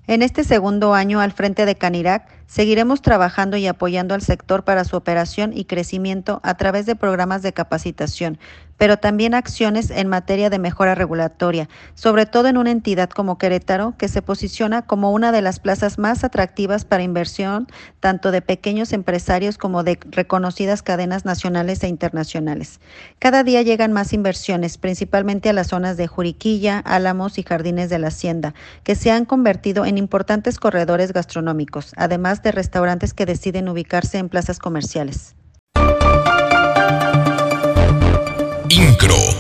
En este segundo año al frente de Canirac, seguiremos trabajando y apoyando al sector para su operación y crecimiento a través de programas de capacitación, pero también acciones en materia de mejora regulatoria, sobre todo en una entidad como Querétaro, que se posiciona como una de las plazas más atractivas para inversión, tanto de pequeños empresarios como de reconocidas cadenas nacionales e internacionales. Cada día llegan más inversiones, principalmente a las zonas de Juriquilla, Álamos y Jardines de la Hacienda, que se han convertido en importantes corredores gastronómicos, además de restaurantes que deciden ubicarse en plazas comerciales. INCRO.